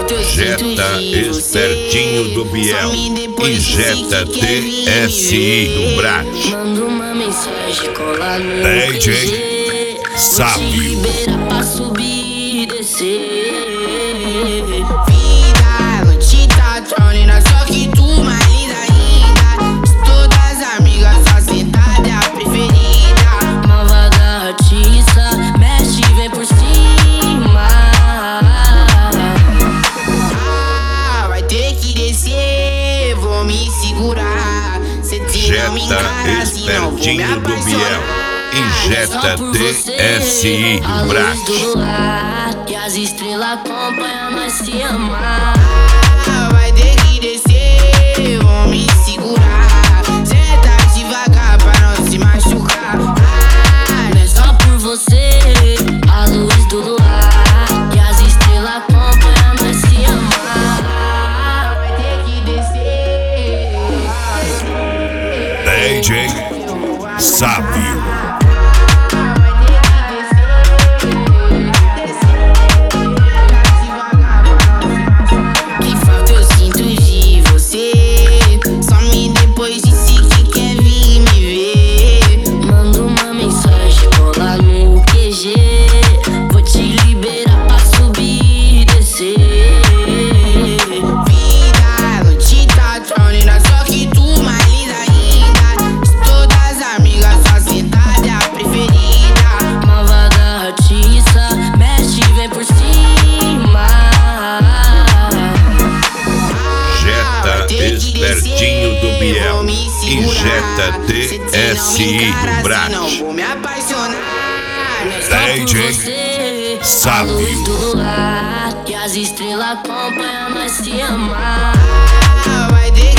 Jetta espertinho do Biel, injeta TSI do Brat. Manda uma mensagem, cola no DJ Sábio. Libera pra subir e descer. Vida, noite tá tronina, só que tu mais linda ainda. De todas as amigas, só sentada é a preferida. Malvada artista, mexe e vem por cima. Vai ter que descer, vou me segurar. Cê tira minha cara, assim não vou me Espertinho do Biel, apaixonar. injeta TSI do Brat. E as estrelas acompanham nós se amar. Vai ter que descer, vou me segurar. Senta devagar pra não se machucar. Não é só por você, a luz do luar. E as estrelas acompanham nós se amar. Vai ter que descer. DJ Sábio. Que falta eu sinto de você. Some depois disse que quer vir me ver. Manda uma mensagem, cola no QG. Vou te liberar pra subir e descer. Vida, noite tá tronina, só que tu mais linda ainda. De todas as amigas, só sentada é a preferida. Malvada artista, mexe e vem por cima. Jetta espertinho do Biel, injeta TSI do Brat. Não vou me apaixonar. DJ Sábio. A luz do luar, e as estrelas acompanham nós se amar. Vai ter